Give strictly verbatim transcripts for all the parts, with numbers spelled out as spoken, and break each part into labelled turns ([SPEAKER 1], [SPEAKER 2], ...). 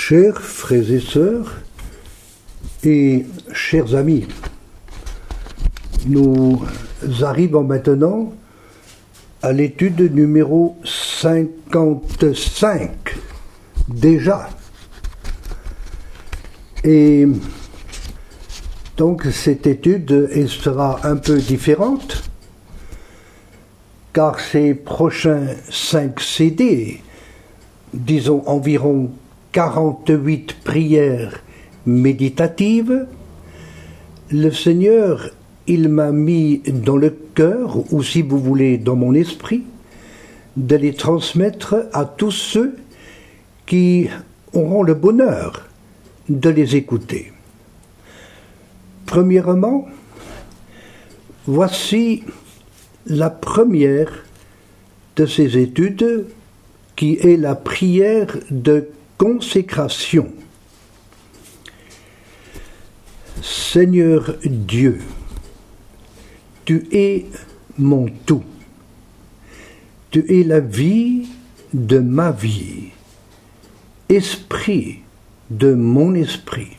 [SPEAKER 1] Chers frères et sœurs et chers amis, nous arrivons maintenant à l'étude numéro cinquante-cinq, déjà. Et donc cette étude elle sera un peu différente, car ces prochains cinq C D, disons environ quarante-huit prières méditatives, le Seigneur, il m'a mis dans le cœur, ou si vous voulez dans mon esprit, de les transmettre à tous ceux qui auront le bonheur de les écouter. Premièrement, voici la première de ces études qui est la prière de consécration. Seigneur Dieu, tu es mon tout. Tu es la vie de ma vie, esprit de mon esprit.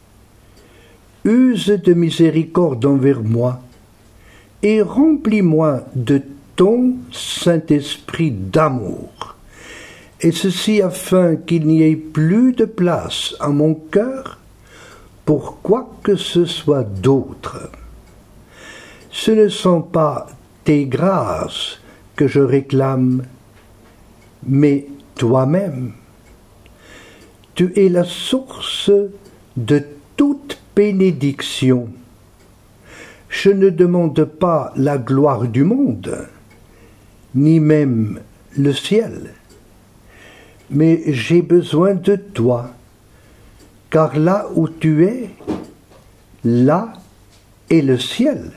[SPEAKER 1] Use de miséricorde envers moi et remplis-moi de ton Saint-Esprit d'amour. Et ceci afin qu'il n'y ait plus de place à mon cœur pour quoi que ce soit d'autre. Ce ne sont pas tes grâces que je réclame, mais toi-même. Tu es la source de toute bénédiction. Je ne demande pas la gloire du monde, ni même le ciel. Mais j'ai besoin de toi, car là où tu es, là est le ciel.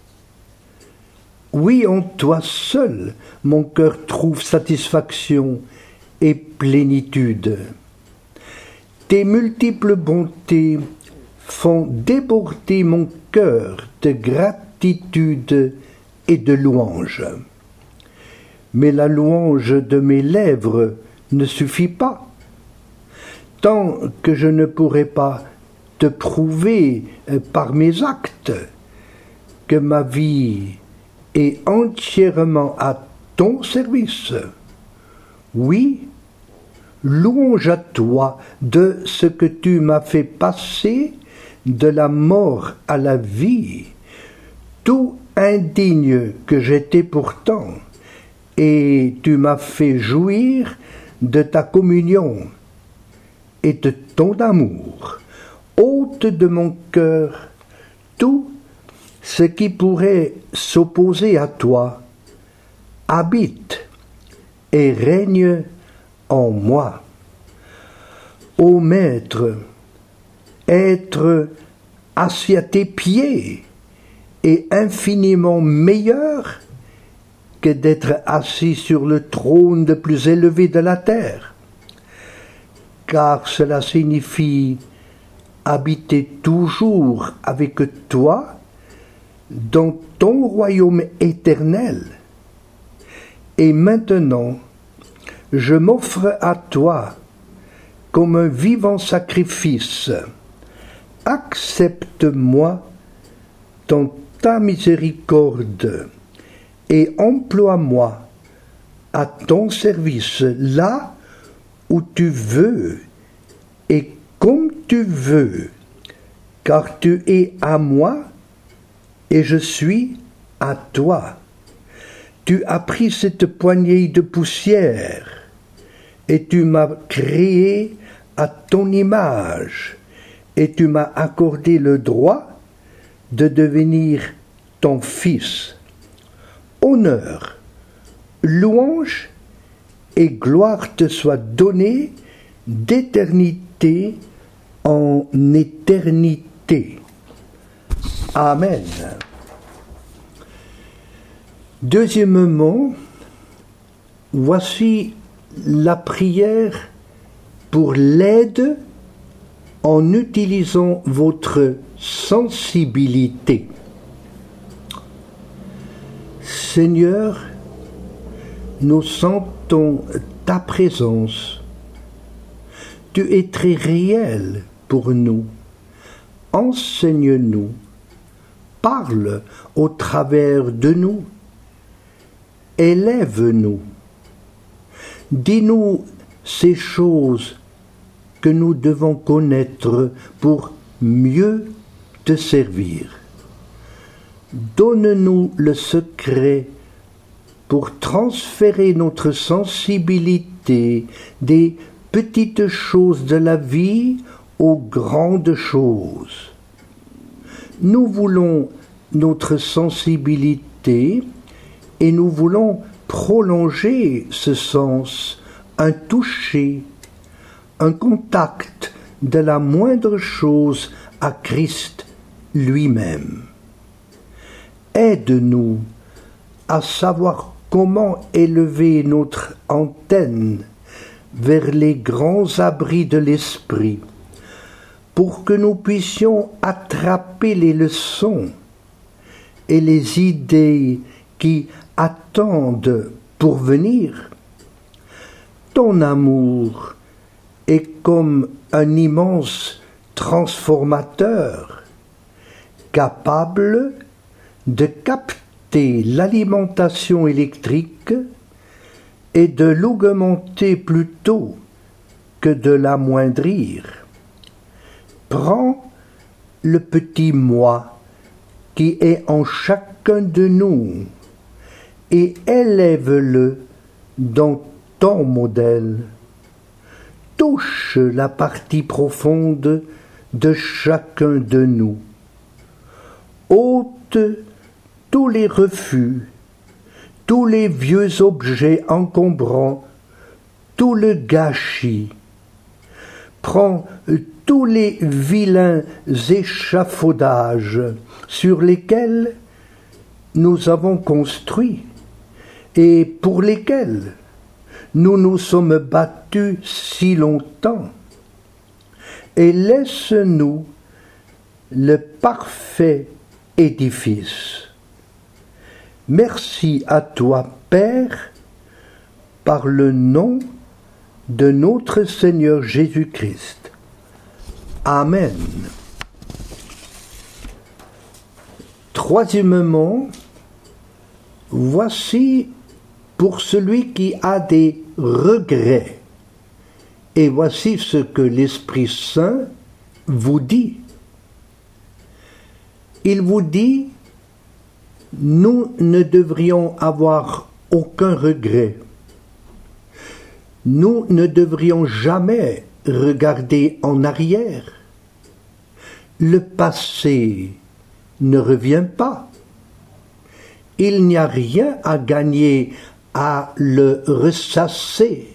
[SPEAKER 1] Oui, en toi seul, mon cœur trouve satisfaction et plénitude. Tes multiples bontés font déborder mon cœur de gratitude et de louange. Mais la louange de mes lèvres ne suffit pas. Tant que je ne pourrai pas te prouver par mes actes que ma vie est entièrement à ton service. Oui, louange à toi de ce que tu m'as fait passer de la mort à la vie, tout indigne que j'étais pourtant, et tu m'as fait jouir de ta communion et de ton amour. Ôte de mon cœur tout ce qui pourrait s'opposer à toi, habite et règne en moi. Ô Maître, être assis à tes pieds est infiniment meilleur que d'être assis sur le trône le plus élevé de la terre, car cela signifie habiter toujours avec toi dans ton royaume éternel. Et maintenant, je m'offre à toi comme un vivant sacrifice. Accepte-moi dans ta miséricorde et emploie-moi à ton service là où tu veux et comme tu veux, car tu es à moi et je suis à toi. Tu as pris cette poignée de poussière et tu m'as créé à ton image et tu m'as accordé le droit de devenir ton fils. Honneur, louange et gloire te soient données d'éternité en éternité. Amen. Deuxièmement, voici la prière pour l'aide en utilisant votre sensibilité. Seigneur, nous sentons ta présence. tu es très réel pour nous. Enseigne-nous, parle au travers de nous, élève-nous. Dis-nous ces choses que nous devons connaître pour mieux te servir. Donne-nous le secret pour transférer notre sensibilité des petites choses de la vie aux grandes choses. Nous voulons notre sensibilité et nous voulons prolonger ce sens, un toucher, un contact de la moindre chose à Christ lui-même. Aide-nous à savoir comment élever notre antenne vers les grands abris de l'esprit, pour que nous puissions attraper les leçons et les idées qui attendent pour venir. Ton amour est comme un immense transformateur, capable de capter l'alimentation électrique et de l'augmenter plutôt que de l'amoindrir. Prends le petit moi qui est en chacun de nous et élève-le dans ton modèle. Touche la partie profonde de chacun de nous. Ôte tous les refus, tous les vieux objets encombrants, tout le gâchis. Prends tous les vilains échafaudages sur lesquels nous avons construit et pour lesquels nous nous sommes battus si longtemps, et laisse-nous le parfait édifice. Merci à toi, Père, par le nom de notre Seigneur Jésus-Christ. Amen. Troisièmement, voici pour celui qui a des regrets. Et voici ce que l'Esprit Saint vous dit. Il vous dit, nous ne devrions avoir aucun regret. Nous ne devrions jamais regarder en arrière. Le passé ne revient pas. Il n'y a rien à gagner à le ressasser.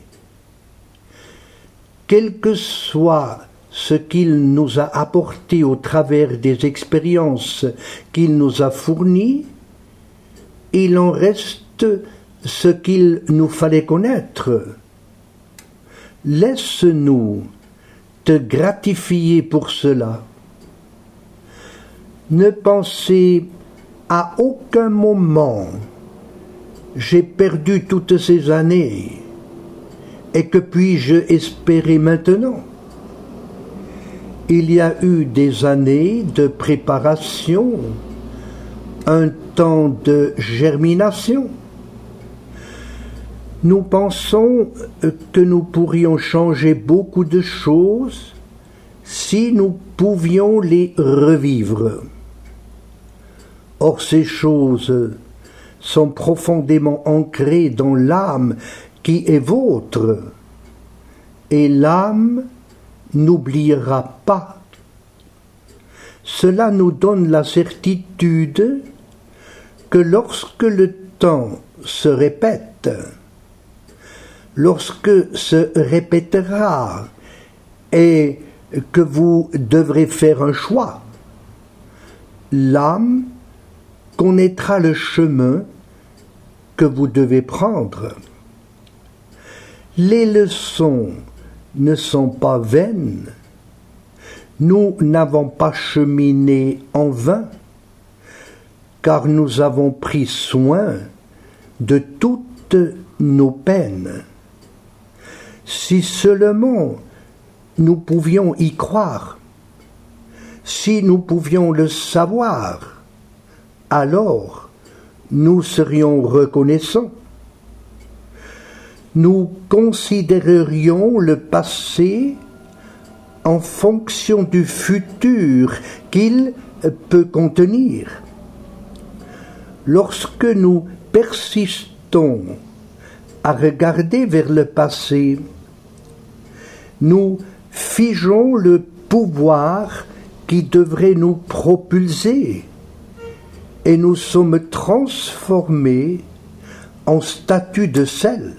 [SPEAKER 1] Quel que soit ce qu'il nous a apporté au travers des expériences qu'il nous a fournies, il en reste ce qu'il nous fallait connaître. Laisse-nous te gratifier pour cela. Ne pensez à aucun moment « j'ai perdu toutes ces années, et que puis-je espérer maintenant ?» Il y a eu des années de préparation, un temps de germination. Nous pensons que nous pourrions changer beaucoup de choses si nous pouvions les revivre. Or, ces choses sont profondément ancrées dans l'âme qui est vôtre, et l'âme n'oubliera pas. Cela nous donne la certitude que lorsque le temps se répète, lorsque se répétera et que vous devrez faire un choix, l'âme connaîtra le chemin que vous devez prendre. Les leçons ne sont pas vaines. Nous n'avons pas cheminé en vain, car nous avons pris soin de toutes nos peines. Si seulement nous pouvions y croire, si nous pouvions le savoir, alors nous serions reconnaissants. Nous considérerions le passé en fonction du futur qu'il peut contenir. Lorsque nous persistons à regarder vers le passé, nous figeons le pouvoir qui devrait nous propulser et nous sommes transformés en statue de sel.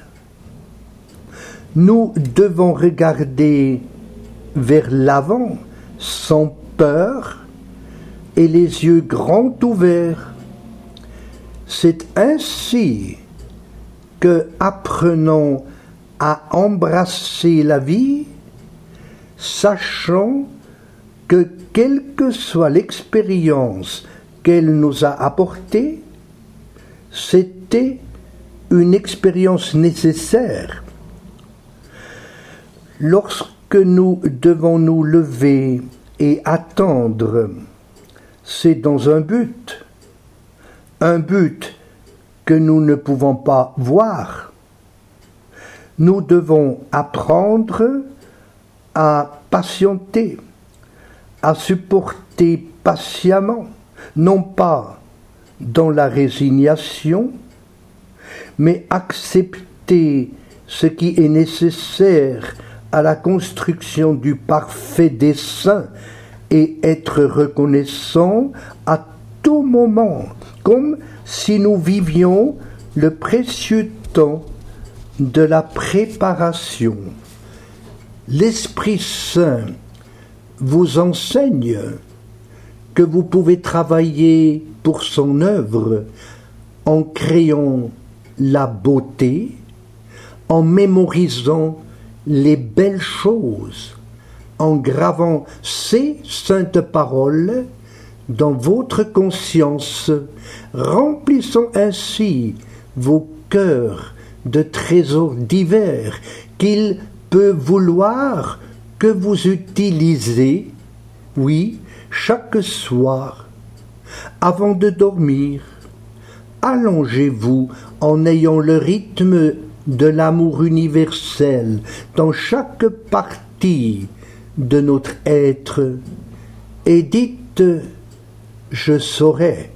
[SPEAKER 1] Nous devons regarder vers l'avant sans peur et les yeux grands ouverts. C'est ainsi que, apprenons à embrasser la vie, sachant que quelle que soit l'expérience qu'elle nous a apportée, c'était une expérience nécessaire. Lorsque nous devons nous lever et attendre, c'est dans un but, un but que nous ne pouvons pas voir. Nous devons apprendre à patienter, à supporter patiemment, non pas dans la résignation, mais accepter ce qui est nécessaire à la construction du parfait dessein et être reconnaissant à tout moment, comme si nous vivions le précieux temps de la préparation. L'Esprit Saint vous enseigne que vous pouvez travailler pour son œuvre en créant la beauté, en mémorisant les belles choses, en gravant ces saintes paroles dans votre conscience, remplissant ainsi vos cœurs de trésors divers qu'il peut vouloir que vous utilisez, oui, chaque soir, avant de dormir. Allongez-vous en ayant le rythme de l'amour universel dans chaque partie de notre être et dites « Je saurai,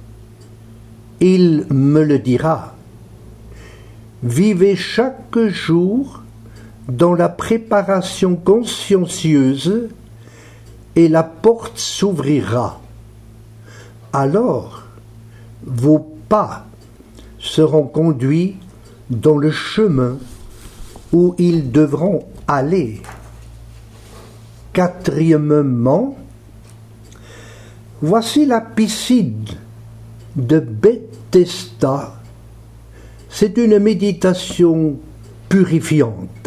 [SPEAKER 1] il me le dira ». Vivez chaque jour dans la préparation consciencieuse et la porte s'ouvrira. Alors, vos pas seront conduits dans le chemin où ils devront aller. Quatrièmement, voici la piscine de Bethesda. C'est une méditation purifiante.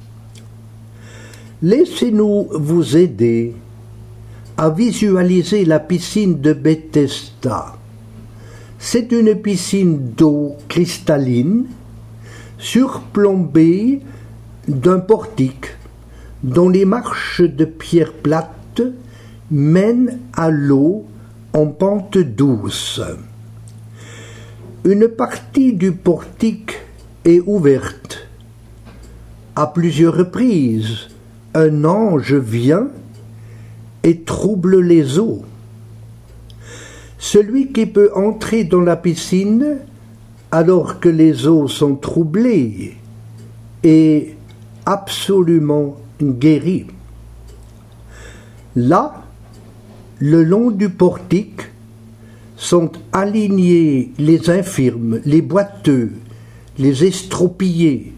[SPEAKER 1] Laissez-nous vous aider à visualiser la piscine de Bethesda. C'est une piscine d'eau cristalline surplombée d'un portique dont les marches de pierre plate mènent à l'eau en pente douce. Une partie du portique est ouverte. À plusieurs reprises, un ange vient et trouble les eaux. Celui qui peut entrer dans la piscine alors que les eaux sont troublées est absolument guéri. Là, le long du portique, sont alignés les infirmes, les boiteux, les estropiés.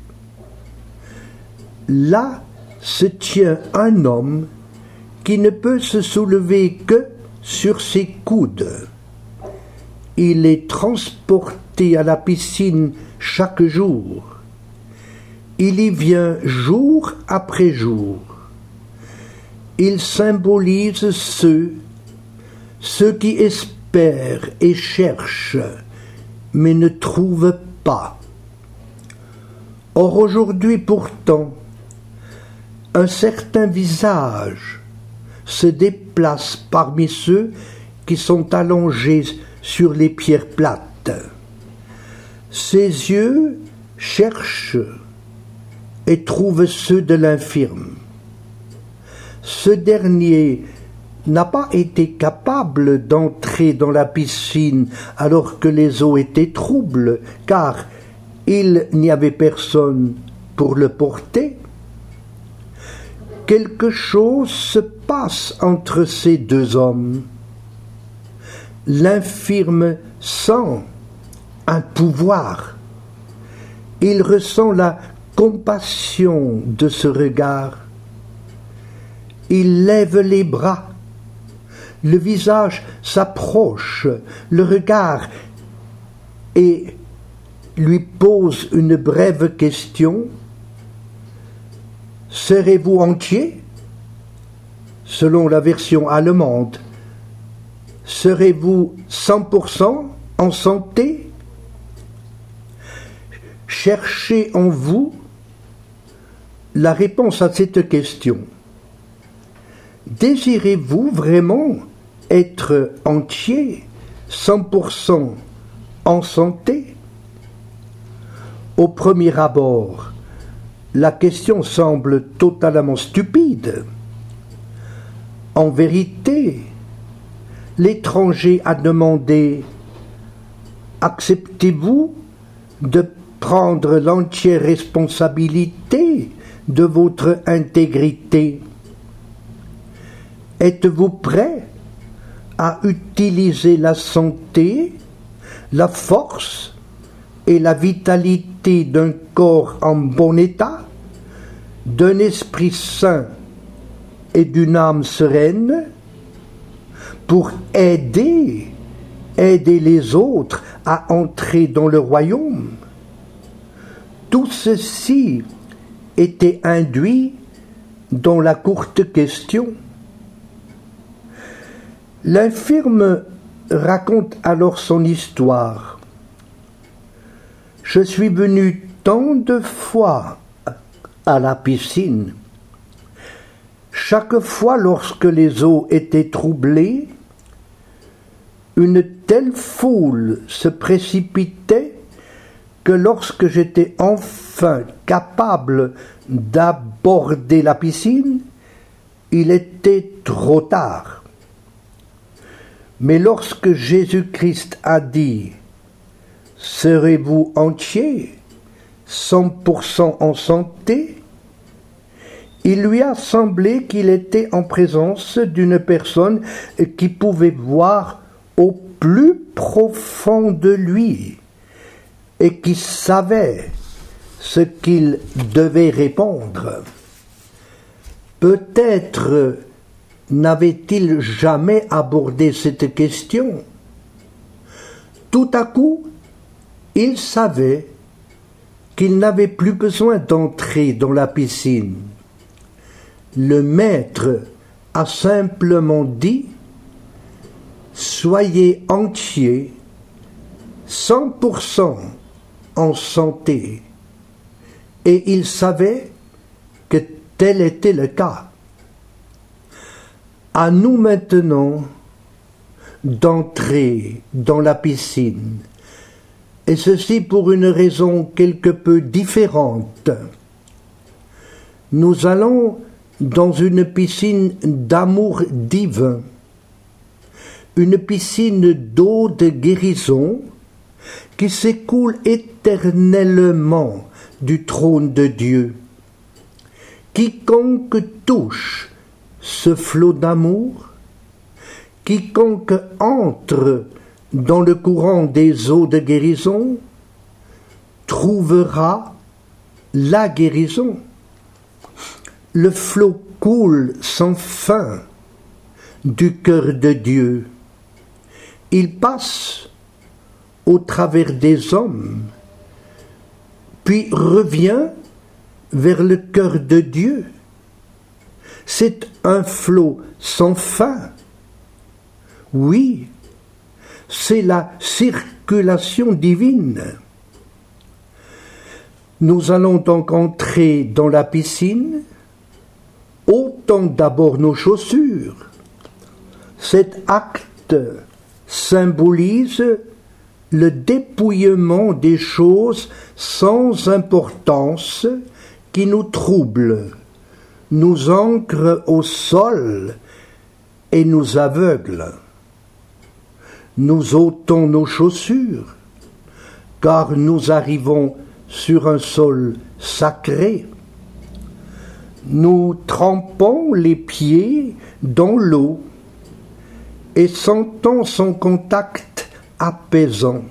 [SPEAKER 1] Là se tient un homme qui ne peut se soulever que sur ses coudes. Il est transporté à la piscine chaque jour. Il y vient jour après jour. Il symbolise ceux, ceux qui espèrent et cherchent, mais ne trouvent pas. Or aujourd'hui pourtant, un certain visage se déplace parmi ceux qui sont allongés sur les pierres plates. Ses yeux cherchent et trouvent ceux de l'infirme. Ce dernier n'a pas été capable d'entrer dans la piscine alors que les eaux étaient troubles, car il n'y avait personne pour le porter. Quelque chose se passe entre ces deux hommes. L'infirme sent un pouvoir. Il ressent la compassion de ce regard. Il lève les bras. Le visage s'approche, le regard, et lui pose une brève question. Serez-vous entier? Selon la version allemande. Serez-vous cent pour cent en santé? Cherchez en vous la réponse à cette question. Désirez-vous vraiment être entier, cent pour cent en santé? Au premier abord, la question semble totalement stupide. En vérité, l'étranger a demandé « Acceptez-vous de prendre l'entière responsabilité de votre intégrité? Êtes-vous prêt à utiliser la santé, la force et la vitalité d'un corps en bon état, d'un esprit sain et d'une âme sereine pour aider, aider les autres à entrer dans le royaume? Tout ceci était induit dans la courte question. L'infirme raconte alors son histoire. Je suis venu tant de fois à la piscine. Chaque fois lorsque les eaux étaient troublées, une telle foule se précipitait que lorsque j'étais enfin capable d'aborder la piscine, il était trop tard. Mais lorsque Jésus-Christ a dit « Serez-vous entier, cent pour cent en santé ?» il lui a semblé qu'il était en présence d'une personne qui pouvait voir au plus profond de lui et qui savait ce qu'il devait répondre. Peut-être n'avait-il jamais abordé cette question. Tout à coup, il savait qu'il n'avait plus besoin d'entrer dans la piscine. Le maître a simplement dit « Soyez entiers, cent pour cent en santé ». Et il savait que tel était le cas. À nous maintenant d'entrer dans la piscine, et ceci pour une raison quelque peu différente. Nous allons dans une piscine d'amour divin, une piscine d'eau de guérison qui s'écoule éternellement du trône de Dieu. Quiconque touche ce flot d'amour, quiconque entre dans le courant des eaux de guérison, trouvera la guérison. Le flot coule sans fin du cœur de Dieu. Il passe au travers des hommes, puis revient vers le cœur de Dieu. C'est un flot sans fin. Oui, c'est la circulation divine. Nous allons donc entrer dans la piscine ôtons d'abord nos chaussures. Cet acte symbolise le dépouillement des choses sans importance qui nous troublent, nous ancrent au sol et nous aveuglent. Nous ôtons nos chaussures, car nous arrivons sur un sol sacré. Nous trempons les pieds dans l'eau et sentons son contact apaisant.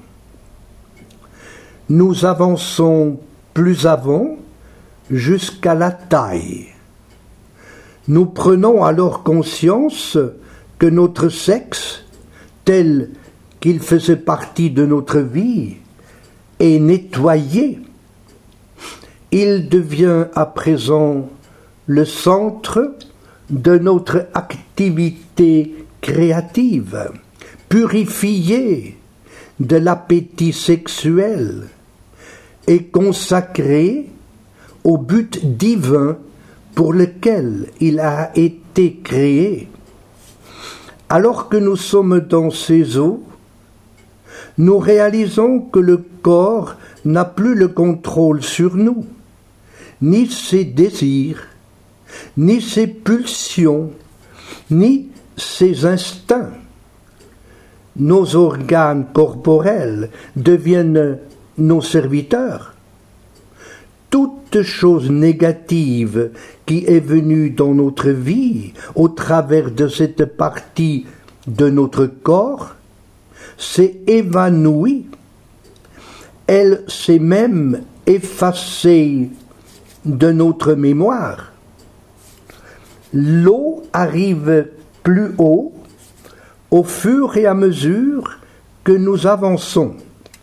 [SPEAKER 1] Nous avançons plus avant jusqu'à la taille. Nous prenons alors conscience que notre sexe, tel qu'il faisait partie de notre vie, est nettoyé. Il devient à présent le centre de notre activité créative, purifié de l'appétit sexuel et consacré au but divin pour lequel il a été créé. Alors que nous sommes dans ces eaux, nous réalisons que le corps n'a plus le contrôle sur nous, ni ses désirs, ni ses pulsions, ni ses instincts. Nos organes corporels deviennent nos serviteurs. Toute chose négative qui est venue dans notre vie au travers de cette partie de notre corps s'est évanouie. Elle s'est même effacée de notre mémoire. L'eau arrive plus haut au fur et à mesure que nous avançons.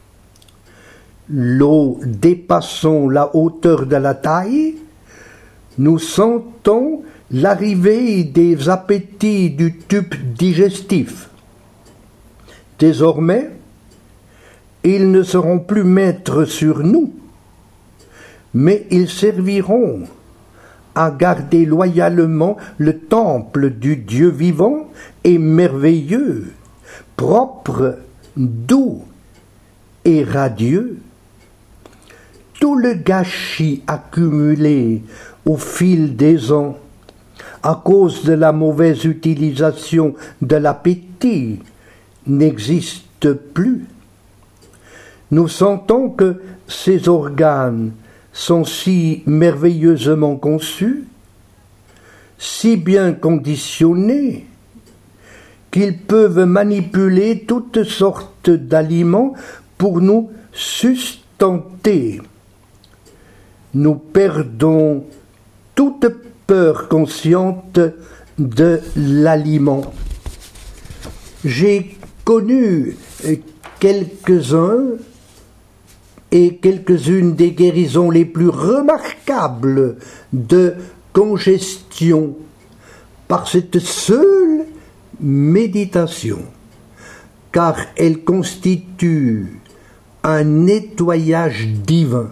[SPEAKER 1] L'eau dépassant la hauteur de la taille, nous sentons l'arrivée des appétits du tube digestif. Désormais, ils ne seront plus maîtres sur nous, mais ils serviront à garder loyalement le temple du Dieu vivant et merveilleux, propre, doux et radieux. Tout le gâchis accumulé au fil des ans à cause de la mauvaise utilisation de l'appétit n'existe plus. Nous sentons que ces organes sont si merveilleusement conçus, si bien conditionnés, qu'ils peuvent manipuler toutes sortes d'aliments pour nous sustenter. Nous perdons toute peur consciente de l'aliment. J'ai connu quelques-uns et quelques-unes des guérisons les plus remarquables de congestion par cette seule méditation, car elle constitue un nettoyage divin.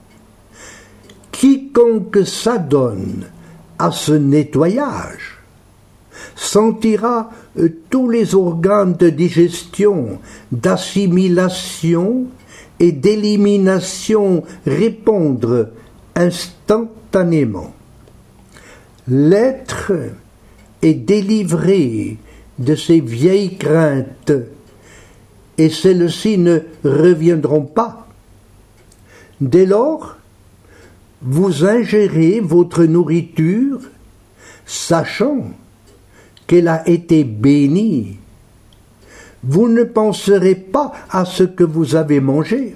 [SPEAKER 1] Quiconque s'adonne à ce nettoyage sentira euh, tous les organes de digestion, d'assimilation et d'élimination répondre instantanément. L'être est délivré de ses vieilles craintes et celles-ci ne reviendront pas. Dès lors, vous ingérez votre nourriture, sachant qu'elle a été bénie. Vous ne penserez pas à ce que vous avez mangé.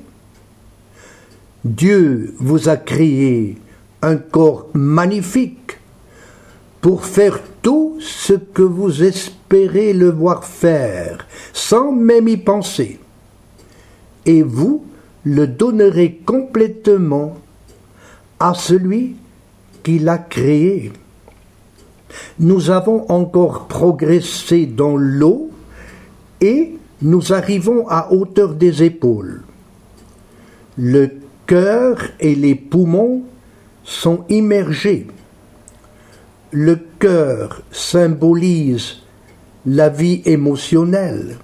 [SPEAKER 1] Dieu vous a créé un corps magnifique pour faire tout ce que vous espérez le voir faire, sans même y penser. Et vous le donnerez complètement à celui qui l'a créé. Nous avons encore progressé dans l'eau et nous arrivons à hauteur des épaules. Le cœur et les poumons sont immergés. le cœur symbolise la vie émotionnelle.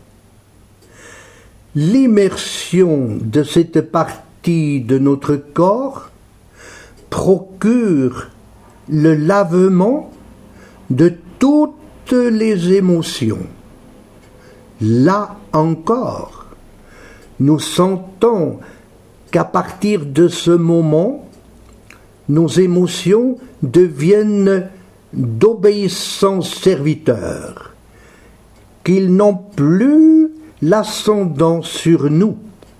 [SPEAKER 1] L'immersion de cette partie de notre corps procure le lavement de toutes les émotions. Là encore, nous sentons qu'à partir de ce moment, nos émotions deviennent d'obéissants serviteurs, qu'ils n'ont plus l'ascendant sur nous.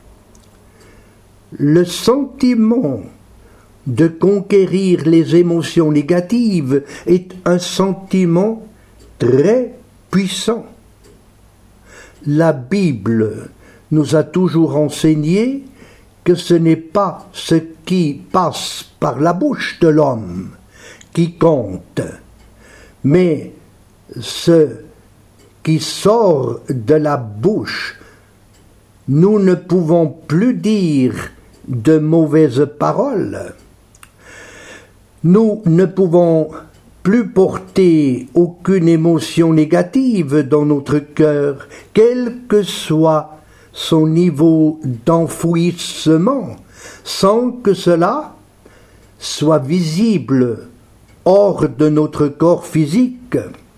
[SPEAKER 1] Le sentiment de conquérir les émotions négatives est un sentiment très puissant. La Bible nous a toujours enseigné que ce n'est pas ce qui passe par la bouche de l'homme qui compte, mais ce qui sort de la bouche. Nous ne pouvons plus dire de mauvaises paroles. Nous ne pouvons plus porter aucune émotion négative dans notre cœur, quel que soit son niveau d'enfouissement, sans que cela soit visible hors de notre corps physique.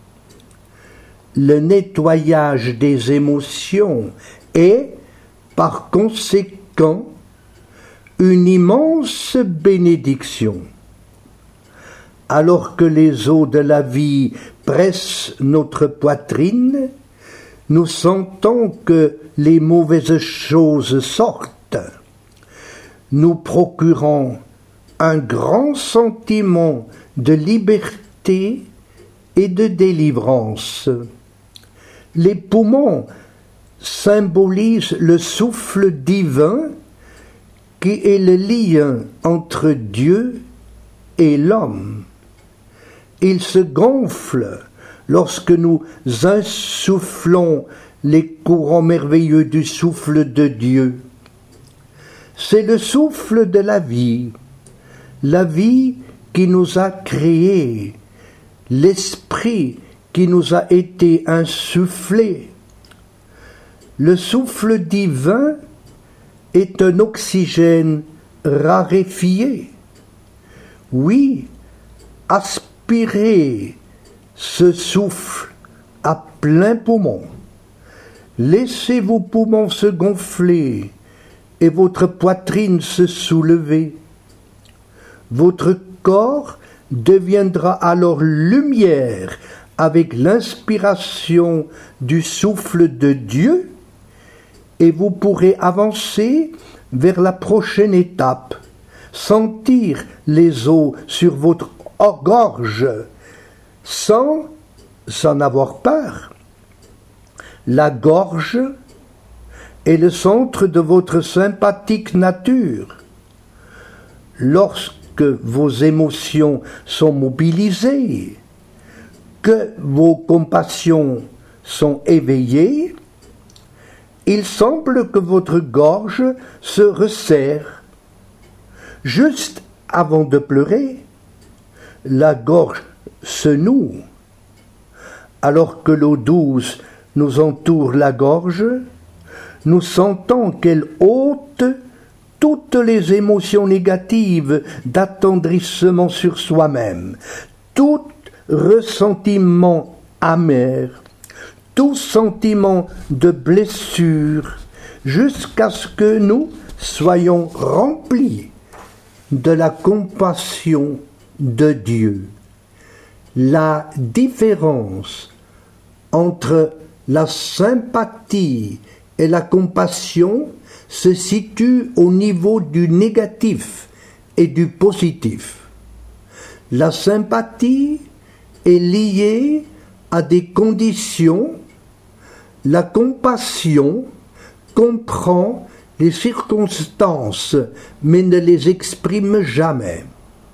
[SPEAKER 1] Le nettoyage des émotions est, par conséquent, une immense bénédiction. Alors que les eaux de la vie pressent notre poitrine, nous sentons que les mauvaises choses sortent, nous procurant un grand sentiment de liberté et de délivrance. Les poumons symbolisent le souffle divin qui est le lien entre Dieu et l'homme. Il se gonfle lorsque nous insufflons les courants merveilleux du souffle de Dieu. C'est le souffle de la vie, la vie qui nous a créés, l'esprit qui nous a été insufflé. Le souffle divin est un oxygène raréfié. Oui, aspirez ce souffle à plein poumon. Laissez vos poumons se gonfler et votre poitrine se soulever. Votre corps deviendra alors lumière avec l'inspiration du souffle de Dieu et vous pourrez avancer vers la prochaine étape, sentir les eaux sur votre gorge sans en avoir peur. La gorge est le centre de votre sympathique nature. Lorsque vos émotions sont mobilisées, que vos compassions sont éveillées, il semble que votre gorge se resserre. Juste avant de pleurer, la gorge se noue. Alors que l'eau douce nous entoure la gorge, nous sentons qu'elle ôte toutes les émotions négatives d'attendrissement sur soi-même, tout ressentiment amer, tout sentiment de blessure, jusqu'à ce que nous soyons remplis de la compassion de Dieu. La différence entre la sympathie et la compassion se situe au niveau du négatif et du positif. La sympathie est liée à des conditions. La compassion comprend les circonstances mais ne les exprime jamais.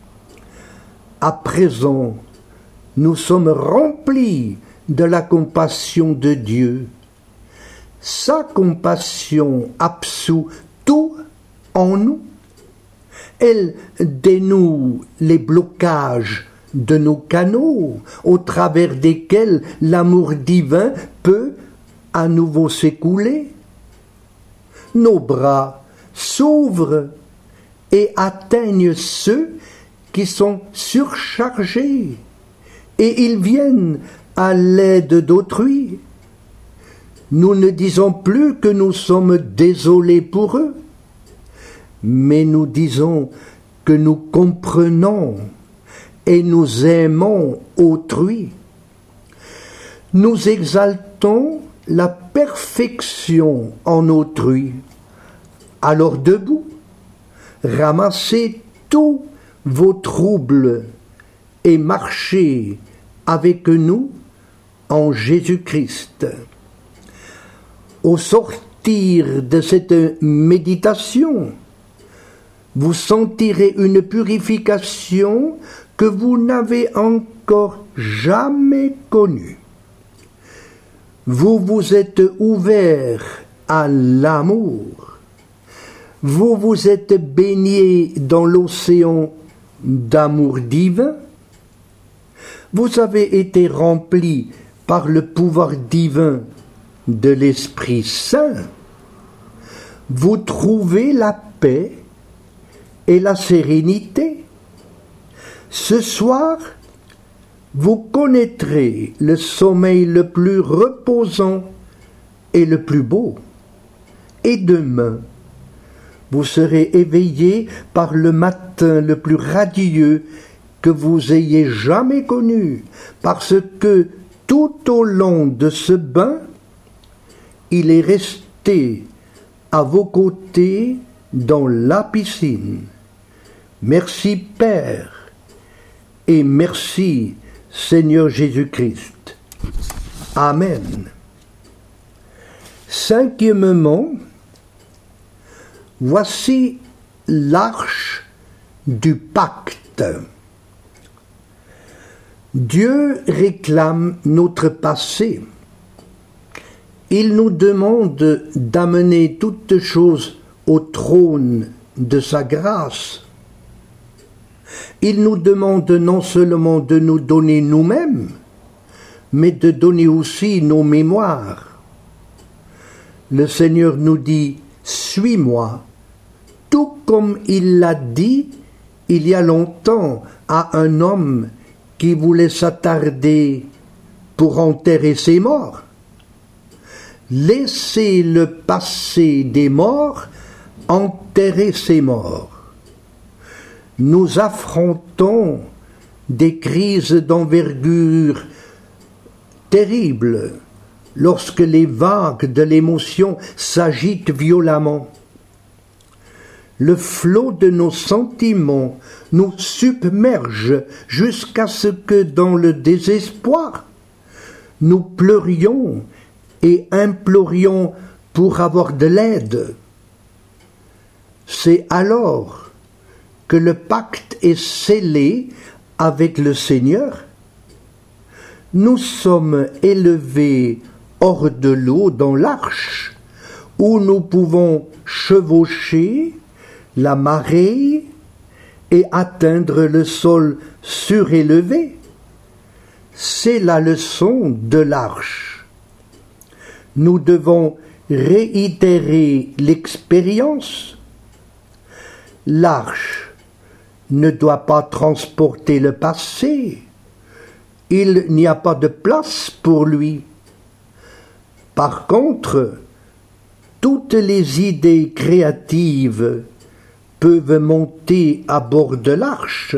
[SPEAKER 1] À présent, nous sommes remplis de la compassion de Dieu. Sa compassion absout tout en nous. Elle dénoue les blocages de nos canaux, au travers desquels l'amour divin peut à nouveau s'écouler. Nos bras s'ouvrent et atteignent ceux qui sont surchargés, et ils viennent à l'aide d'autrui. Nous ne disons plus que nous sommes désolés pour eux, mais nous disons que nous comprenons et nous aimons autrui. Nous exaltons la perfection en autrui. Alors debout, ramassez tous vos troubles et marchez avec nous en Jésus-Christ. Au sortir de cette méditation, vous sentirez une purification que vous n'avez encore jamais connue. Vous vous êtes ouvert à l'amour. Vous vous êtes baigné dans l'océan d'amour divin. Vous avez été rempli par le pouvoir divin de l'Esprit Saint. Vous trouvez la paix et la sérénité. Ce soir, vous connaîtrez le sommeil le plus reposant et le plus beau. Et demain, vous serez éveillé par le matin le plus radieux que vous ayez jamais connu, parce que tout au long de ce bain, il est resté à vos côtés dans la piscine. Merci Père et merci Seigneur Jésus-Christ. Amen. Cinquièmement, voici l'arche du pacte. Dieu réclame notre passé. Il nous demande d'amener toutes choses au trône de sa grâce. Il nous demande non seulement de nous donner nous-mêmes, mais de donner aussi nos mémoires. Le Seigneur nous dit « Suis-moi », tout comme il l'a dit il y a longtemps à un homme qui voulait s'attarder pour enterrer ses morts. Laissez le passé des morts enterrer ses morts. Nous affrontons des crises d'envergure terribles lorsque les vagues de l'émotion s'agitent violemment. Le flot de nos sentiments nous submerge jusqu'à ce que dans le désespoir, nous pleurions et implorions pour avoir de l'aide. C'est alors que le pacte est scellé avec le Seigneur. Nous sommes élevés hors de l'eau dans l'arche, où nous pouvons chevaucher la marée et atteindre le sol surélevé. C'est la leçon de l'arche. Nous devons réitérer l'expérience. L'arche ne doit pas transporter le passé. Il n'y a pas de place pour lui. Par contre, toutes les idées créatives peuvent monter à bord de l'arche.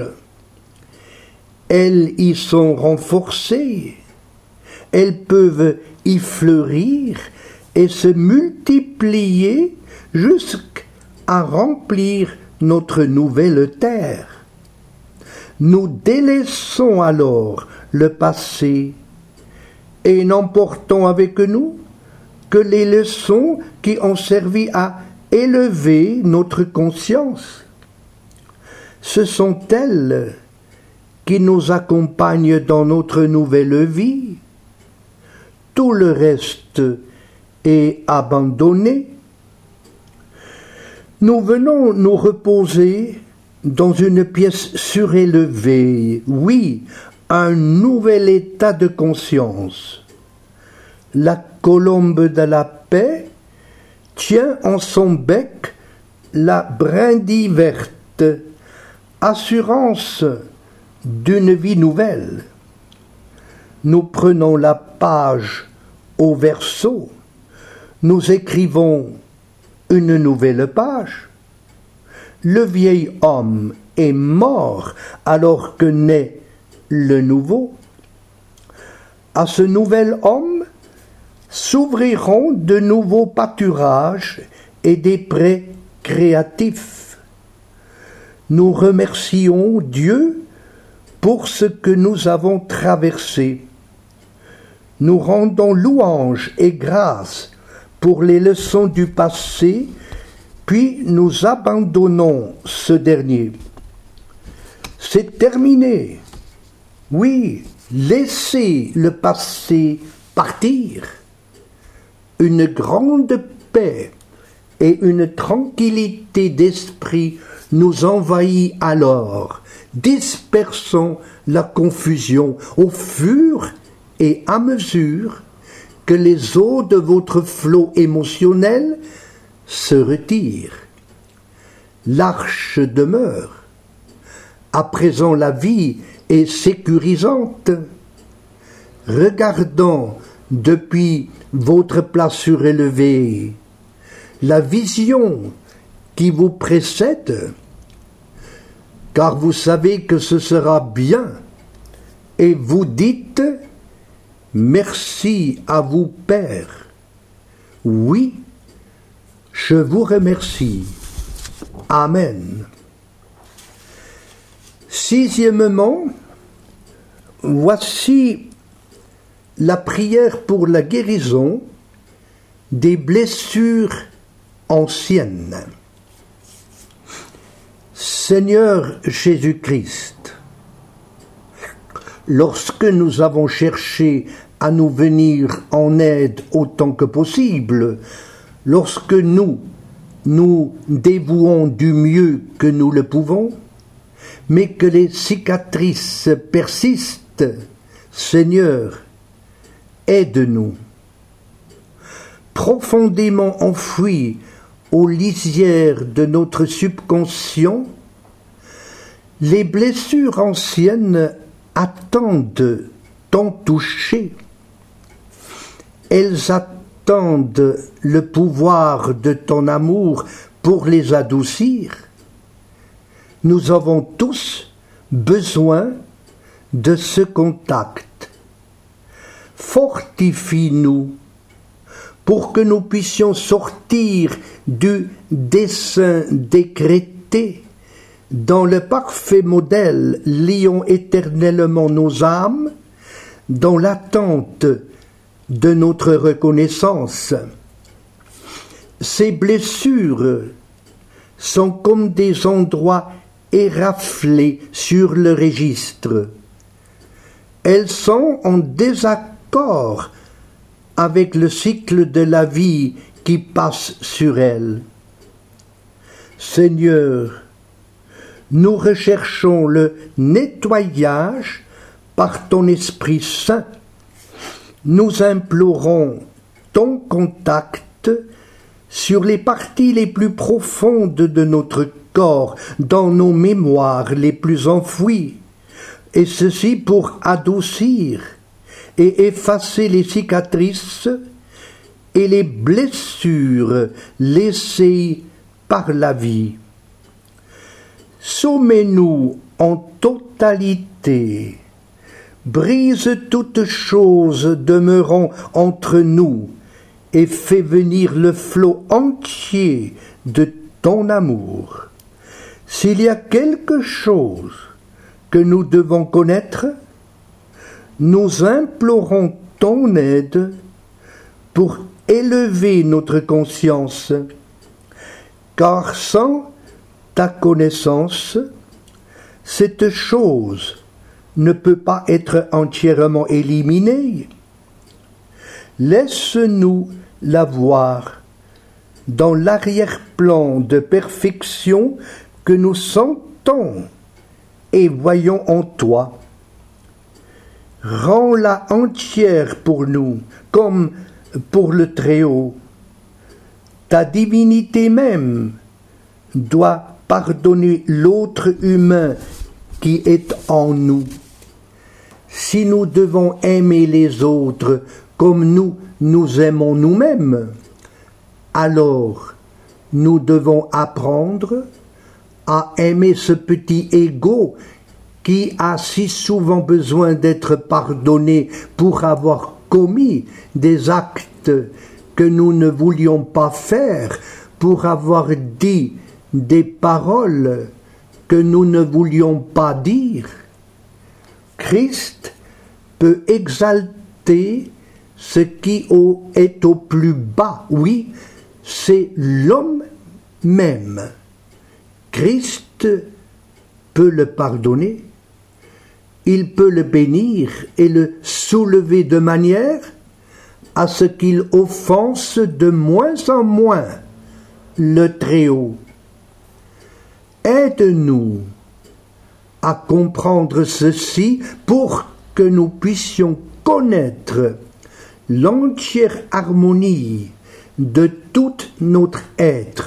[SPEAKER 1] Elles y sont renforcées. Elles peuvent y fleurir et se multiplier jusqu'à remplir notre nouvelle terre. Nous délaissons alors le passé et n'emportons avec nous que les leçons qui ont servi à élever notre conscience. Ce sont elles qui nous accompagnent dans notre nouvelle vie. Tout le reste est abandonné. Nous venons nous reposer dans une pièce surélevée, oui, un nouvel état de conscience. La colombe de la paix tient en son bec la brindille verte, assurance d'une vie nouvelle. Nous prenons la page au verso, nous écrivons une nouvelle page. Le vieil homme est mort alors que naît le nouveau. À ce nouvel homme s'ouvriront de nouveaux pâturages et des prés créatifs. Nous remercions Dieu pour ce que nous avons traversé. Nous rendons louange et grâce pour les leçons du passé, puis nous abandonnons ce dernier. C'est terminé. Oui, laissez le passé partir. Une grande paix et une tranquillité d'esprit nous envahit alors, dispersant la confusion au fur et à mesure que les eaux de votre flot émotionnel se retirent. L'arche demeure. À présent, la vie est sécurisante. Regardant depuis votre place surélevée la vision qui vous précède, car vous savez que ce sera bien, et vous dites « Merci à vous, Père. Oui, je vous remercie. Amen. » Sixièmement, voici la prière pour la guérison des blessures anciennes. Seigneur Jésus-Christ, lorsque nous avons cherché à nous venir en aide autant que possible, lorsque nous nous dévouons du mieux que nous le pouvons, mais que les cicatrices persistent, Seigneur, aide-nous. Profondément enfouis aux lisières de notre subconscient, les blessures anciennes attendent ton toucher. Elles attendent le pouvoir de ton amour pour les adoucir. Nous avons tous besoin de ce contact. Fortifie-nous pour que nous puissions sortir du dessein décrété dans le parfait modèle liant éternellement nos âmes dans l'attente de notre reconnaissance. Ces blessures sont comme des endroits éraflés sur le registre. Elles sont en désaccord avec le cycle de la vie qui passe sur elles. Seigneur, nous recherchons le nettoyage par ton Esprit Saint. Nous implorons ton contact sur les parties les plus profondes de notre corps, dans nos mémoires les plus enfouies, et ceci pour adoucir et effacer les cicatrices et les blessures laissées par la vie. Soumets-nous en totalité, brise toutes choses demeurant entre nous et fais venir le flot entier de ton amour. S'il y a quelque chose que nous devons connaître, nous implorons ton aide pour élever notre conscience, car sans ta connaissance, cette chose ne peut pas être entièrement éliminée. Laisse-nous la voir dans l'arrière-plan de perfection que nous sentons sortons et voyons en toi. Rends-la entière pour nous, comme pour le Très-Haut. Ta divinité même doit pardonner l'autre humain qui est en nous. Si nous devons aimer les autres comme nous nous aimons nous-mêmes, alors nous devons apprendre à aimer ce petit égo qui a si souvent besoin d'être pardonné pour avoir commis des actes que nous ne voulions pas faire, pour avoir dit des paroles que nous ne voulions pas dire. Christ peut exalter ce qui est au plus bas. Oui, c'est l'homme même. Christ peut le pardonner, il peut le bénir et le soulever de manière à ce qu'il offense de moins en moins le Très-Haut. Aide-nous à comprendre ceci pour que nous puissions connaître l'entière harmonie de tout notre être.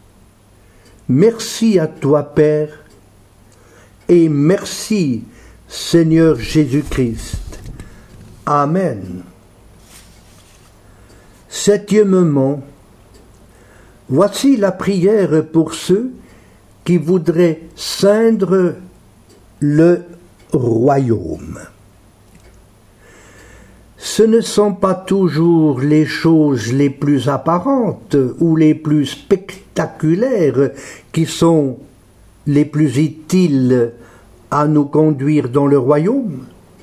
[SPEAKER 1] Merci à toi, Père, et merci, Seigneur Jésus-Christ. Amen. Septièmement, voici la prière pour ceux qui voudraient ceindre le royaume. Ce ne sont pas toujours les choses les plus apparentes ou les plus spectaculaires qui sont les plus utiles à nous conduire dans le royaume.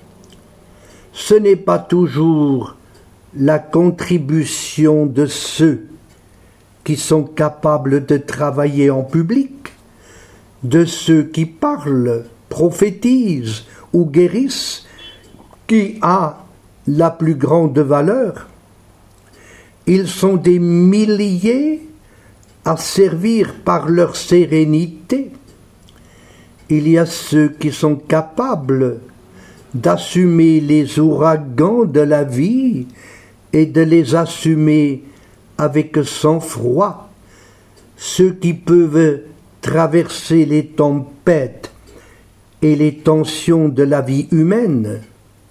[SPEAKER 1] Ce n'est pas toujours la contribution de ceux qui sont capables de travailler en public, de ceux qui parlent, prophétisent ou guérissent, qui a la plus grande valeur. Ils sont des milliers à servir par leur sérénité. Il y a ceux qui sont capables d'assumer les ouragans de la vie et de les assumer avec sang-froid, ceux qui peuvent traverser les tempêtes et les tensions de la vie humaine,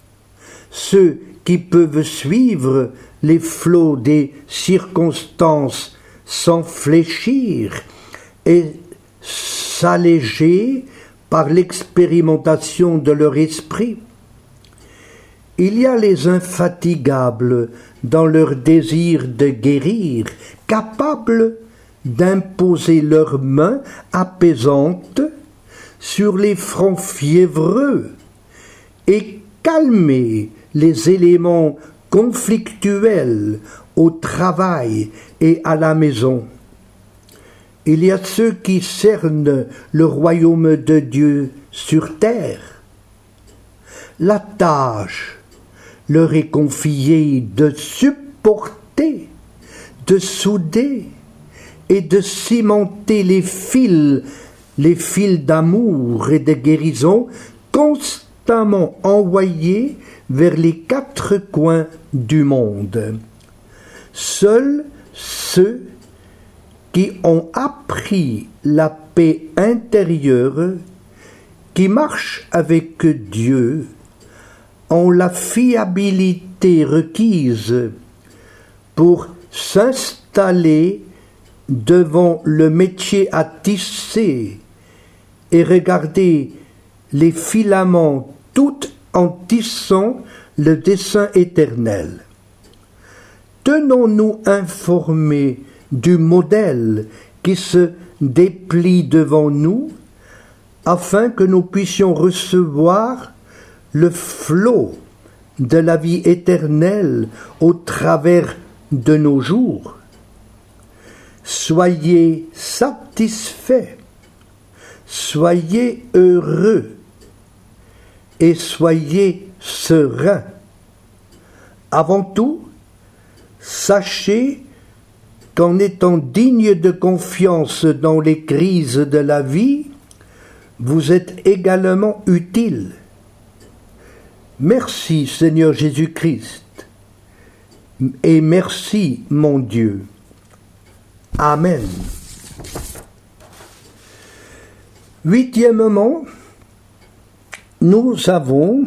[SPEAKER 1] ceux qui peuvent suivre les flots des circonstances sans fléchir et s'alléger par l'expérimentation de leur esprit. Il y a les infatigables dans leur désir de guérir, capables d'imposer leurs mains apaisantes sur les fronts fiévreux et calmer les éléments conflictuels au travail et à la maison. Il y a ceux qui cernent le royaume de Dieu sur terre. La tâche leur est confiée de supporter, de souder et de cimenter les fils, les fils d'amour et de guérison constamment envoyés vers les quatre coins du monde. Seuls ceux qui ont appris la paix intérieure, qui marchent avec Dieu, ont la fiabilité requise pour s'installer devant le métier à tisser et regarder les filaments tout en tissant le dessein éternel. Tenons-nous informés du modèle qui se déplie devant nous, afin que nous puissions recevoir le flot de la vie éternelle au travers de nos jours. Soyez satisfaits, soyez heureux et soyez sereins. Avant tout, sachez qu'en étant digne de confiance dans les crises de la vie, vous êtes également utile. Merci Seigneur Jésus-Christ, et merci mon Dieu. Amen. Huitièmement, nous avons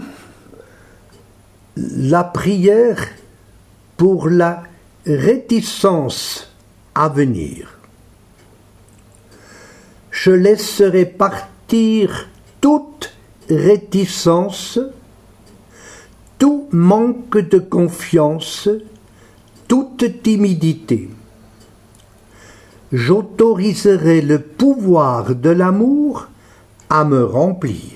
[SPEAKER 1] la prière pour la réticence à venir. Je laisserai partir toute réticence, tout manque de confiance, toute timidité. J'autoriserai le pouvoir de l'amour à me remplir.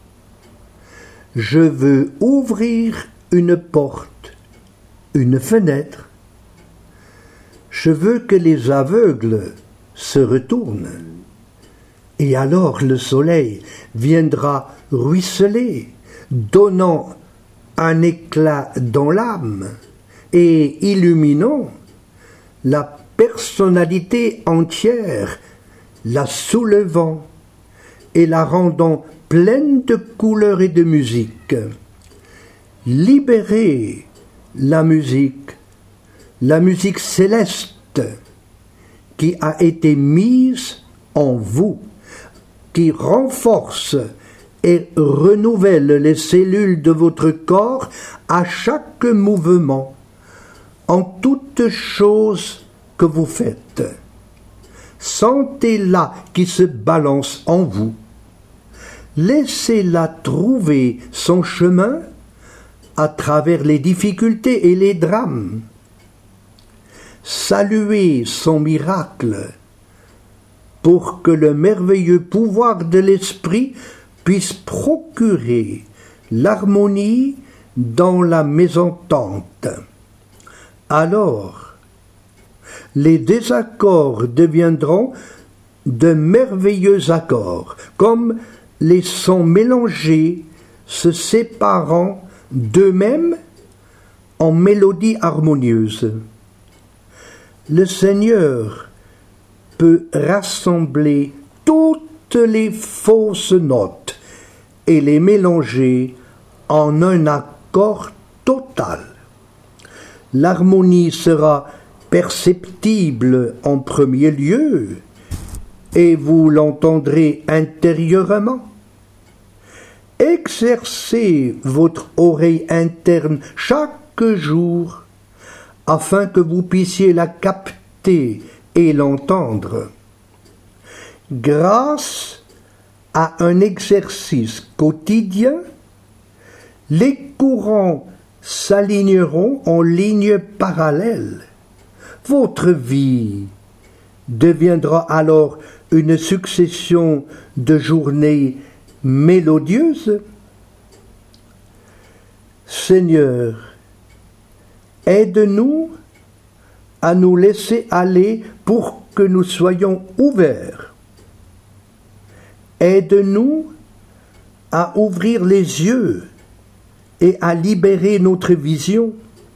[SPEAKER 1] Je veux ouvrir une porte, une fenêtre. Je veux que les aveugles se retournent. Et alors le soleil viendra ruisseler, donnant un éclat dans l'âme et illuminant la personnalité entière, la soulevant et la rendant pleine de couleurs et de musique. Libérez la musique, la musique céleste qui a été mise en vous, qui renforce et renouvelle les cellules de votre corps à chaque mouvement, en toute chose que vous faites. Sentez-la qui se balance en vous. Laissez-la trouver son chemin à travers les difficultés et les drames. Saluez son miracle pour que le merveilleux pouvoir de l'esprit puisse procurer l'harmonie dans la mésentente. Alors, les désaccords deviendront de merveilleux accords, comme les sons mélangés se séparant d'eux-mêmes en mélodies harmonieuses. Le Seigneur peut rassembler toutes les fausses notes et les mélanger en un accord total. L'harmonie sera perceptible en premier lieu et vous l'entendrez intérieurement. Exercez votre oreille interne chaque jour afin que vous puissiez la capter et l'entendre. Grâce à un exercice quotidien, les courants s'aligneront en ligne parallèle. Votre vie deviendra alors une succession de journées mélodieuses. Seigneur, aide-nous à nous laisser aller pour que nous soyons ouverts. Aide-nous à ouvrir les yeux et à libérer notre vision.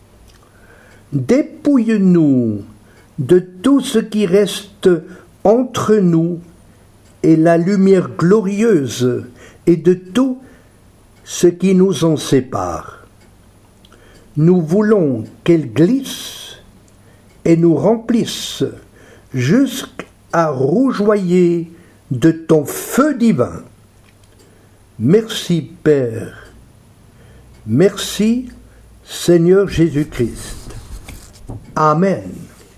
[SPEAKER 1] Dépouille-nous de tout ce qui reste entre nous et la lumière glorieuse et de tout ce qui nous en sépare. Nous voulons qu'elle glisse et nous remplisse jusqu'à rougeoyer de ton feu divin. Merci Père. Merci Seigneur Jésus-Christ. Amen.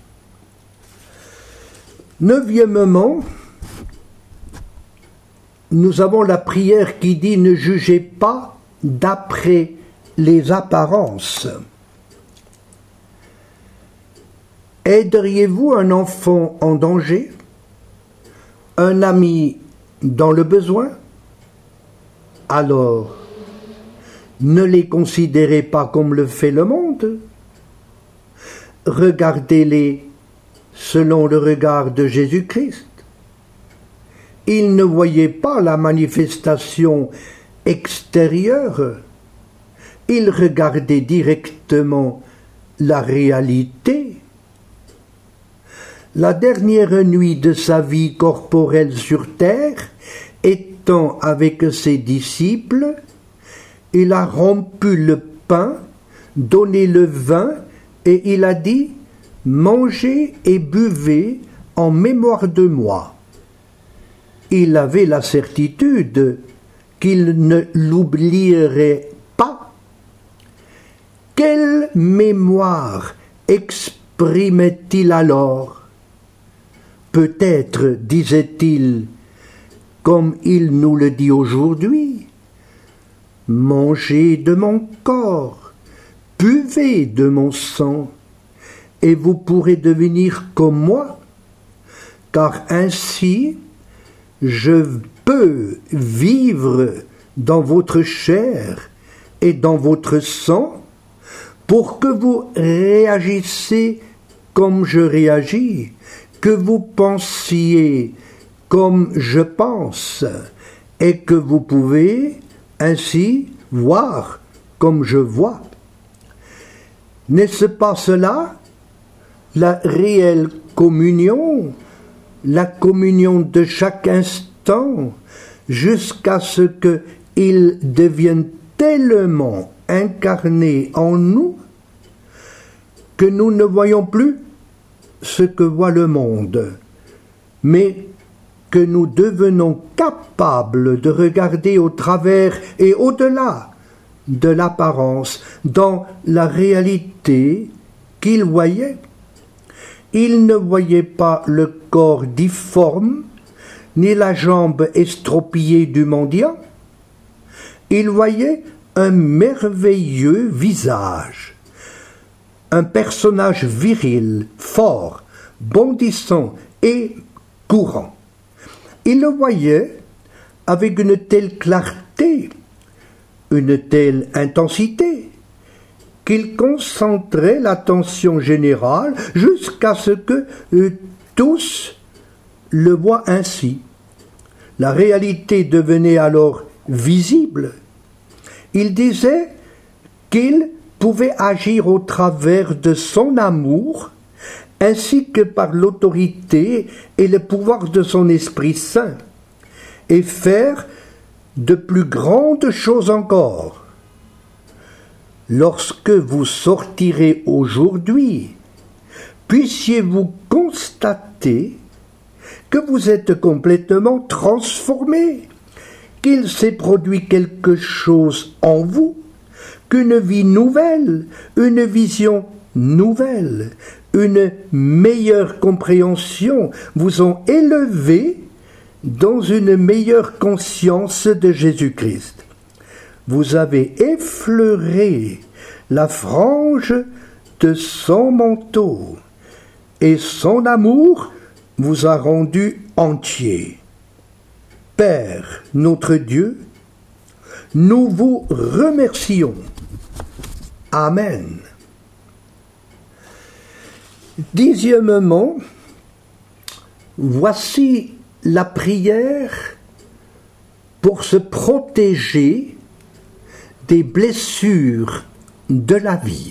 [SPEAKER 1] Neuvièmement, nous avons la prière qui dit « Ne jugez pas d'après les apparences ». Aideriez-vous un enfant en danger, un ami dans le besoin? Alors, ne les considérez pas comme le fait le monde. Regardez-les selon le regard de Jésus-Christ. Il ne voyait pas la manifestation extérieure. Il regardait directement la réalité. La dernière nuit de sa vie corporelle sur terre est étant avec ses disciples, il a rompu le pain, donné le vin, et il a dit « Mangez et buvez en mémoire de moi ». Il avait la certitude qu'il ne l'oublierait pas. Quelle mémoire exprimait-il alors? Peut-être, disait-il, comme il nous le dit aujourd'hui, « Mangez de mon corps, buvez de mon sang, et vous pourrez devenir comme moi, car ainsi je peux vivre dans votre chair et dans votre sang, pour que vous réagissiez comme je réagis, que vous pensiez comme je pense, et que vous pouvez ainsi voir comme je vois. N'est-ce pas cela, la réelle communion, la communion de chaque instant, jusqu'à ce qu'il devienne tellement incarné en nous que nous ne voyons plus ce que voit le monde, mais que nous devenons capables de regarder au travers et au-delà de l'apparence, dans la réalité qu'il voyait. Il ne voyait pas le corps difforme, ni la jambe estropiée du mendiant. Il voyait un merveilleux visage, un personnage viril, fort, bondissant et courant. Il le voyait avec une telle clarté, une telle intensité, qu'il concentrait l'attention générale jusqu'à ce que euh, tous le voient ainsi. La réalité devenait alors visible. Il disait qu'il pouvait agir au travers de son amour, ainsi que par l'autorité et le pouvoir de son Esprit Saint, et faire de plus grandes choses encore. Lorsque vous sortirez aujourd'hui, puissiez-vous constater que vous êtes complètement transformé, qu'il s'est produit quelque chose en vous, qu'une vie nouvelle, une vision nouvelle, une meilleure compréhension vous ont élevé dans une meilleure conscience de Jésus-Christ. Vous avez effleuré la frange de son manteau, et son amour vous a rendu entier. Père, notre Dieu, nous vous remercions. Amen. Dixièmement, voici la prière pour se protéger des blessures de la vie.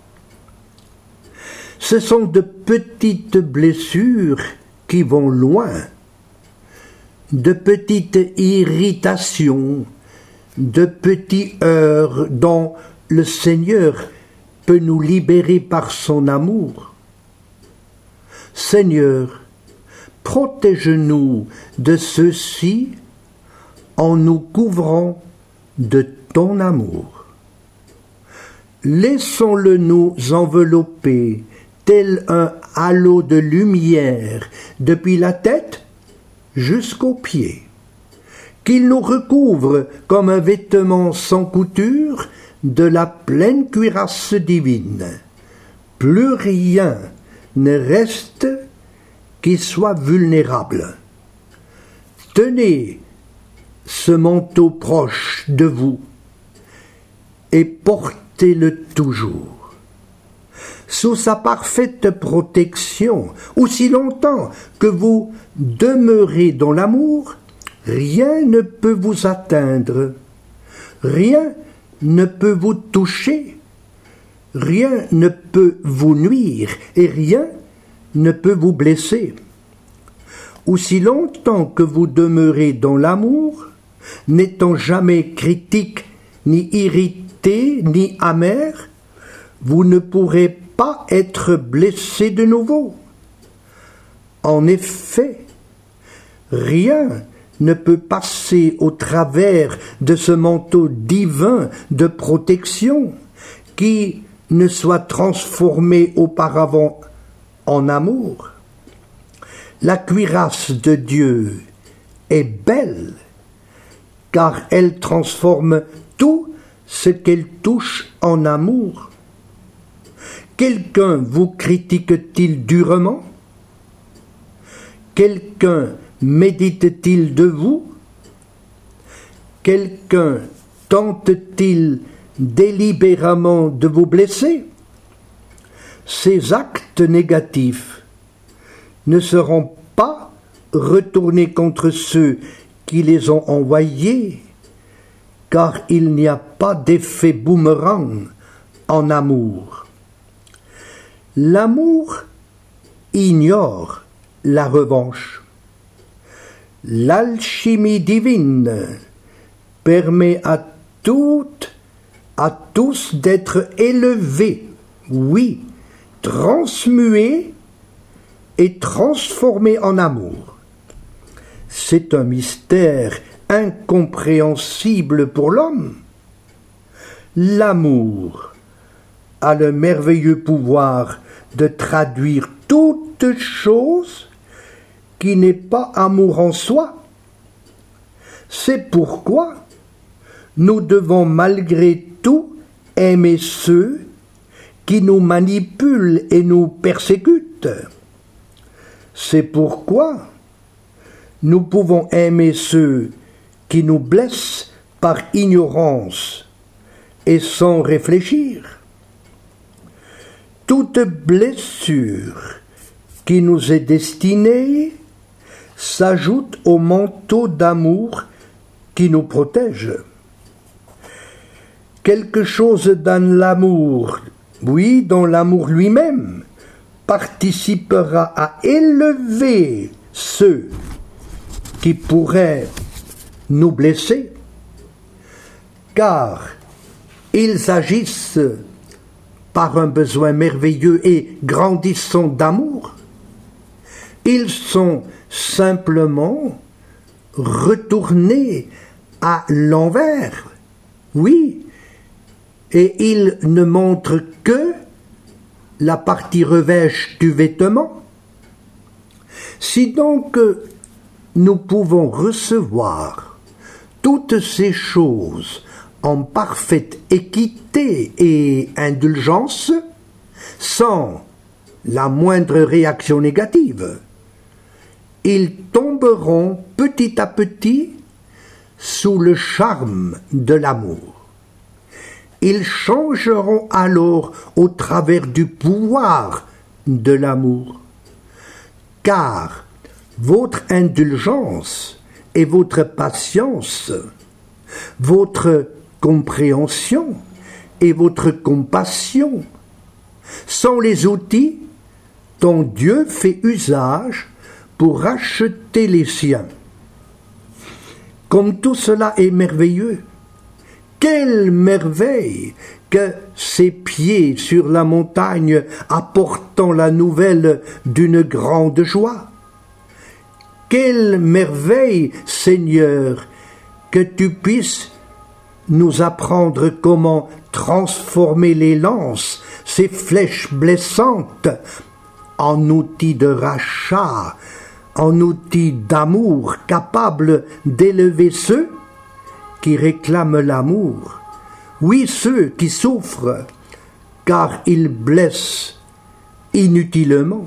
[SPEAKER 1] Ce sont de petites blessures qui vont loin, de petites irritations, de petits heurts dont le Seigneur peut nous libérer par son amour. Seigneur, protège-nous de ceux-ci en nous couvrant de ton amour. Laissons-le nous envelopper tel un halo de lumière depuis la tête jusqu'aux pieds, qu'il nous recouvre comme un vêtement sans couture de la pleine cuirasse divine. Plus rien ne reste qui soit vulnérable. Tenez ce manteau proche de vous et portez-le toujours. Sous sa parfaite protection, aussi longtemps que vous demeurez dans l'amour, rien ne peut vous atteindre, rien ne peut vous toucher, rien ne peut vous nuire et rien ne peut vous blesser. Aussi longtemps que vous demeurez dans l'amour, n'étant jamais critique, ni irrité, ni amer, vous ne pourrez pas être blessé de nouveau. En effet, rien ne peut passer au travers de ce manteau divin de protection qui ne soit transformé auparavant en amour. La cuirasse de Dieu est belle, car elle transforme tout ce qu'elle touche en amour. Quelqu'un vous critique-t-il durement? Quelqu'un médite-t-il de vous? Quelqu'un tente-t-il délibérément de vous blesser? Ces actes négatifs ne seront pas retournés contre ceux qui les ont envoyés, car il n'y a pas d'effet boomerang en amour. L'amour ignore la revanche. L'alchimie divine permet à toutes, à tous d'être élevés, oui, transmués et transformés en amour. C'est un mystère incompréhensible pour l'homme. L'amour a le merveilleux pouvoir de traduire toute chose qui n'est pas amour en soi. C'est pourquoi nous devons malgré tout aimer ceux qui nous manipulent et nous persécutent. C'est pourquoi nous pouvons aimer ceux qui nous blessent par ignorance et sans réfléchir. Toute blessure qui nous est destinée s'ajoute au manteau d'amour qui nous protège. Quelque chose dans l'amour, oui, dans l'amour lui-même, participera à élever ceux qui pourraient nous blesser, car ils agissent par un besoin merveilleux et grandissant d'amour. Ils sont simplement retournés à l'envers, oui, et ils ne montrent que la partie revêche du vêtement. Si donc nous pouvons recevoir toutes ces choses en parfaite équité et indulgence, sans la moindre réaction négative, ils tomberont petit à petit sous le charme de l'amour. Ils changeront alors au travers du pouvoir de l'amour, car votre indulgence et votre patience, votre compréhension et votre compassion sont les outils dont Dieu fait usage pour racheter les siens. Comme tout cela est merveilleux, quelle merveille que ces pieds sur la montagne apportant la nouvelle d'une grande joie. Quelle merveille, Seigneur, que tu puisses nous apprendre comment transformer les lances, ces flèches blessantes, en outils de rachat, en outils d'amour capables d'élever ceux qui réclament l'amour. Oui, ceux qui souffrent, car ils blessent inutilement.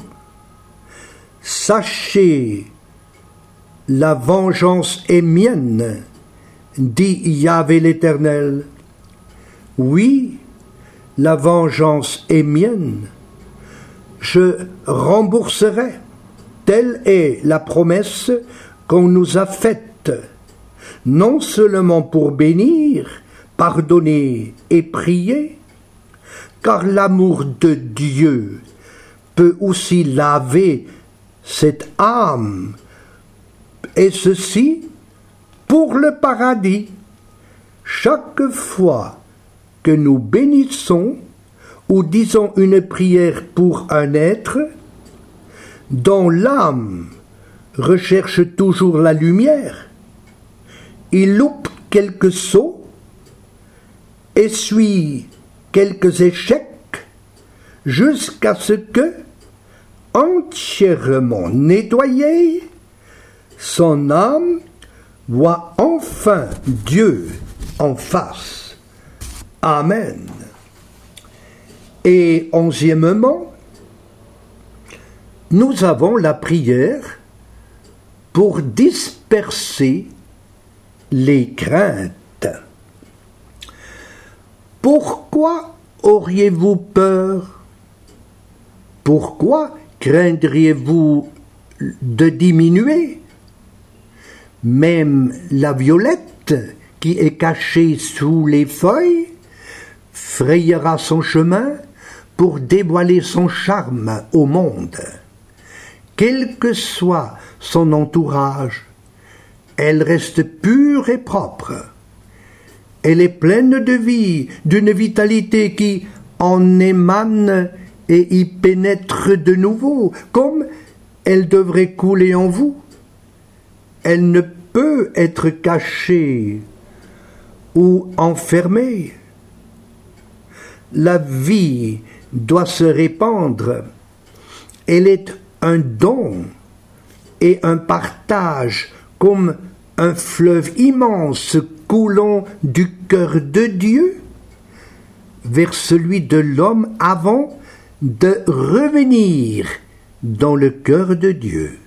[SPEAKER 1] Sachez, la vengeance est mienne, dit Yahvé l'Éternel. Oui, la vengeance est mienne. Je rembourserai. Telle est la promesse qu'on nous a faite, non seulement pour bénir, pardonner et prier, car l'amour de Dieu peut aussi laver cette âme, et ceci pour le paradis. Chaque fois que nous bénissons ou disons une prière pour un être dont l'âme recherche toujours la lumière, il loupe quelques sauts, essuie quelques échecs, jusqu'à ce que, entièrement nettoyée, son âme voit enfin Dieu en face. Amen. Et onzièmement, nous avons la prière pour disperser les craintes. Pourquoi auriez-vous peur? Pourquoi craindriez-vous de diminuer? Même la violette qui est cachée sous les feuilles frayera son chemin pour dévoiler son charme au monde. Quel que soit son entourage, elle reste pure et propre. Elle est pleine de vie, d'une vitalité qui en émane et y pénètre de nouveau, comme elle devrait couler en vous. Elle ne peut être cachée ou enfermée. La vie doit se répandre. Elle est un don et un partage comme un fleuve immense coulant du cœur de Dieu vers celui de l'homme avant de revenir dans le cœur de Dieu.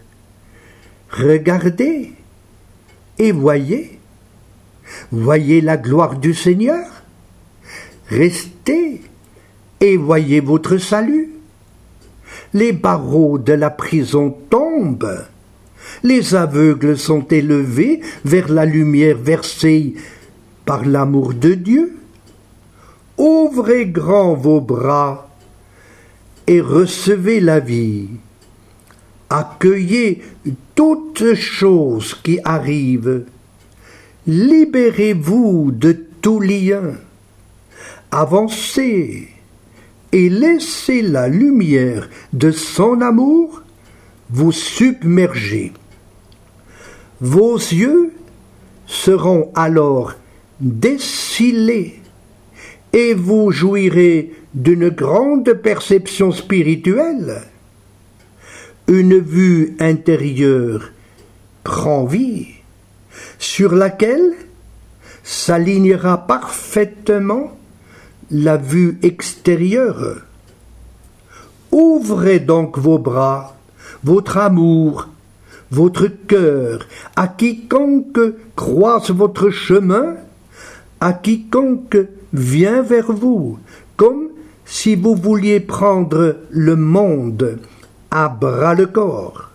[SPEAKER 1] Regardez et voyez, voyez la gloire du Seigneur, restez et voyez votre salut. Les barreaux de la prison tombent, les aveugles sont élevés vers la lumière versée par l'amour de Dieu. Ouvrez grand vos bras et recevez la vie. Accueillez toutes choses qui arrivent. Libérez-vous de tout lien. Avancez et laissez la lumière de son amour vous submerger. Vos yeux seront alors descellés et vous jouirez d'une grande perception spirituelle. Une vue intérieure prend vie, sur laquelle s'alignera parfaitement la vue extérieure. Ouvrez donc vos bras, votre amour, votre cœur à quiconque croise votre chemin, à quiconque vient vers vous, comme si vous vouliez prendre le monde à bras-le-corps.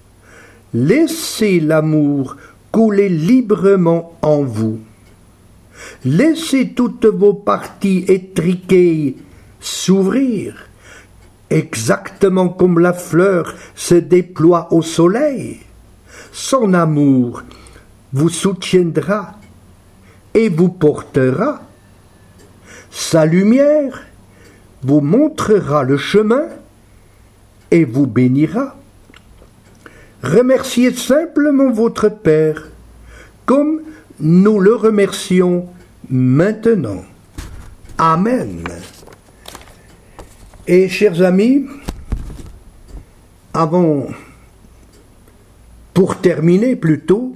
[SPEAKER 1] Laissez l'amour couler librement en vous. Laissez toutes vos parties étriquées s'ouvrir, exactement comme la fleur se déploie au soleil. Son amour vous soutiendra et vous portera. Sa lumière vous montrera le chemin et vous bénira. Remerciez simplement votre Père, comme nous le remercions maintenant. Amen. Et chers amis, avant, pour terminer plutôt,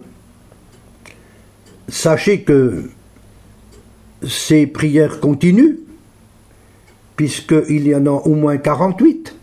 [SPEAKER 1] sachez que ces prières continuent, puisqu'il y en a au moins quarante-huit.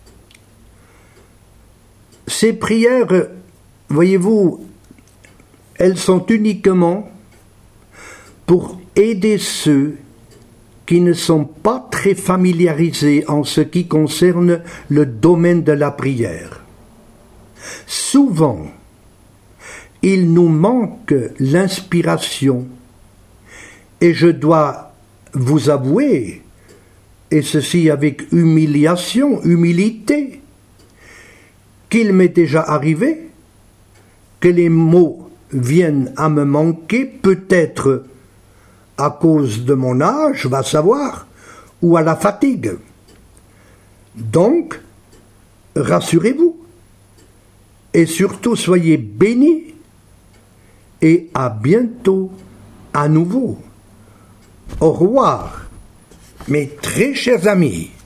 [SPEAKER 1] Ces prières, voyez-vous, elles sont uniquement pour aider ceux qui ne sont pas très familiarisés en ce qui concerne le domaine de la prière. Souvent, il nous manque l'inspiration, et je dois vous avouer, et ceci avec humiliation, humilité, qu'il m'est déjà arrivé que les mots viennent à me manquer, peut-être à cause de mon âge, va savoir, ou à la fatigue. Donc, rassurez-vous, et surtout soyez bénis, et à bientôt à nouveau. Au revoir, mes très chers amis.